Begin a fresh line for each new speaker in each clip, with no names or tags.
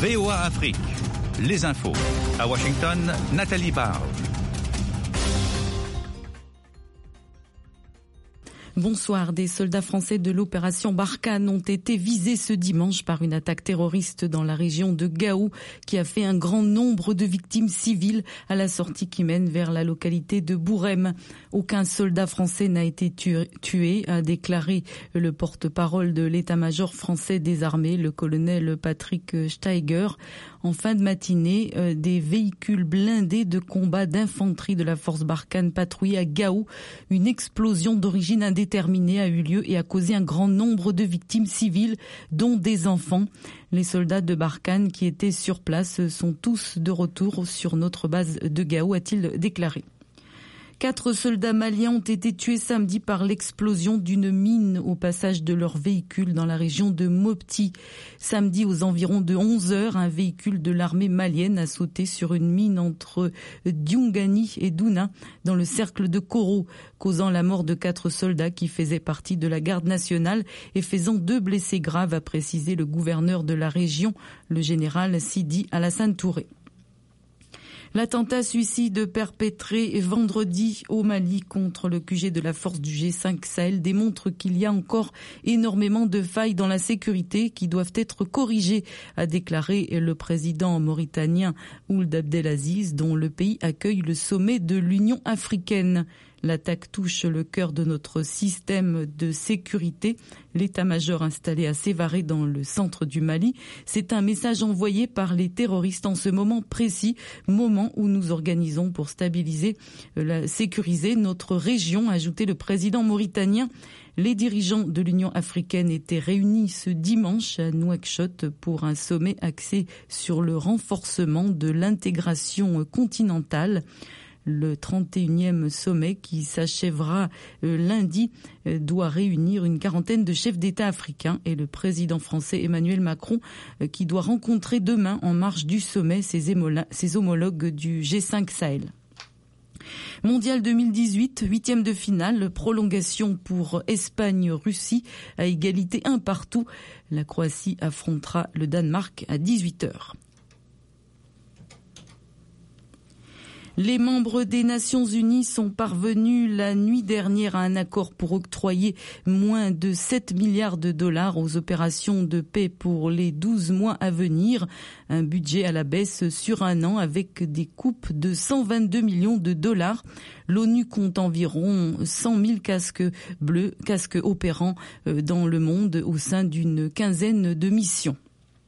VOA Afrique, les infos. À Washington, Nathalie Barge.
Bonsoir. Des soldats français de l'opération Barkhane ont été visés ce dimanche par une attaque terroriste dans la région de Gao qui a fait un grand nombre de victimes civiles à la sortie qui mène vers la localité de Bourem. Aucun soldat français n'a été tué, a déclaré le porte-parole de l'état-major français des armées, le colonel Patrick Steiger. En fin de matinée, des véhicules blindés de combat d'infanterie de la force Barkhane patrouillaient à Gao. Une explosion d'origine indéterminée a eu lieu et a causé un grand nombre de victimes civiles, dont des enfants. Les soldats de Barkhane qui étaient sur place sont tous de retour sur notre base de Gao, a-t-il déclaré. 4 soldats maliens ont été tués samedi par l'explosion d'une mine au passage de leur véhicule dans la région de Mopti. Samedi, aux environs de 11h, un véhicule de l'armée malienne a sauté sur une mine entre Diungani et Douna, dans le cercle de Koro, causant la mort de 4 soldats qui faisaient partie de la garde nationale et faisant 2 blessés graves, a précisé le gouverneur de la région, le général Sidi Alassane Touré. L'attentat suicide perpétré vendredi au Mali contre le QG de la force du G5 Sahel démontre qu'il y a encore énormément de failles dans la sécurité qui doivent être corrigées, a déclaré le président mauritanien Ould Abdelaziz, dont le pays accueille le sommet de l'Union africaine. L'attaque touche le cœur de notre système de sécurité. L'état-major installé à Sévaré dans le centre du Mali, c'est un message envoyé par les terroristes en ce moment précis, moment où nous organisons pour stabiliser, sécuriser notre région, a ajouté le président mauritanien. Les dirigeants de l'Union africaine étaient réunis ce dimanche à Nouakchott pour un sommet axé sur le renforcement de l'intégration continentale. Le 31e sommet qui s'achèvera lundi doit réunir une quarantaine de chefs d'État africains et le président français Emmanuel Macron qui doit rencontrer demain en marge du sommet ses homologues du G5 Sahel. Mondial 2018, 8e de finale, prolongation pour Espagne-Russie à égalité 1 partout. La Croatie affrontera le Danemark à 18h. Les membres des Nations Unies sont parvenus la nuit dernière à un accord pour octroyer moins de 7 milliards de dollars aux opérations de paix pour les 12 mois à venir. Un budget à la baisse sur un an avec des coupes de 122 millions de dollars. L'ONU compte environ 100 000 casques bleus, casques opérants dans le monde au sein d'une quinzaine de missions.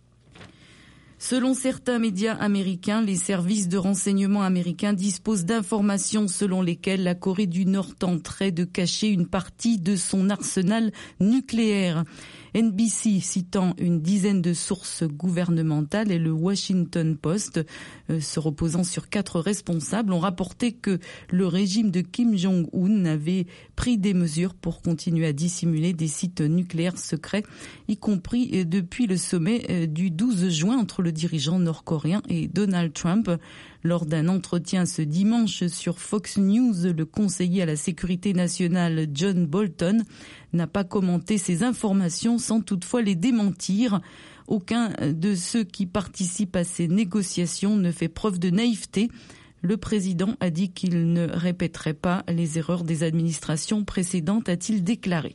Selon certains médias américains, les services de renseignement américains disposent d'informations selon lesquelles la Corée du Nord tenterait de cacher une partie de son arsenal nucléaire. NBC, citant une dizaine de sources gouvernementales, et le Washington Post, se reposant sur 4 responsables, ont rapporté que le régime de Kim Jong-un avait pris des mesures pour continuer à dissimuler des sites nucléaires secrets, y compris depuis le sommet du 12 juin entre le dirigeant nord-coréen et Donald Trump. Lors d'un entretien ce dimanche sur Fox News, le conseiller à la sécurité nationale John Bolton n'a pas commenté ces informations sans toutefois les démentir. Aucun de ceux qui participent à ces négociations ne fait preuve de naïveté. Le président a dit qu'il ne répéterait pas les erreurs des administrations précédentes, a-t-il déclaré.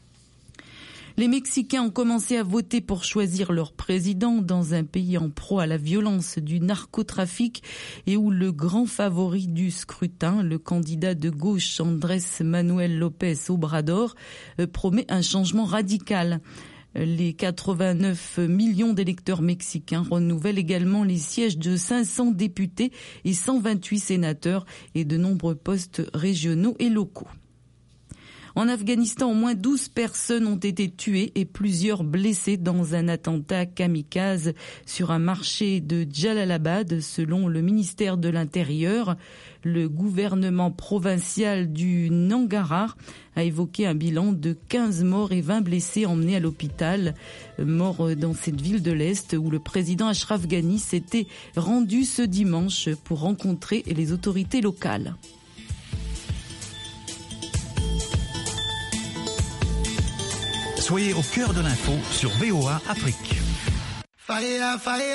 Les Mexicains ont commencé à voter pour choisir leur président dans un pays en proie à la violence du narcotrafic et où le grand favori du scrutin, le candidat de gauche Andrés Manuel López Obrador, promet un changement radical. Les 89 millions d'électeurs mexicains renouvellent également les sièges de 500 députés et 128 sénateurs et de nombreux postes régionaux et locaux. En Afghanistan, au moins 12 personnes ont été tuées et plusieurs blessées dans un attentat kamikaze sur un marché de Jalalabad, selon le ministère de l'Intérieur. Le gouvernement provincial du Nangarhar a évoqué un bilan de 15 morts et 20 blessés emmenés à l'hôpital. Morts dans cette ville de l'Est où le président Ashraf Ghani s'était rendu ce dimanche pour rencontrer les autorités locales.
Soyez au cœur de l'info sur VOA Afrique.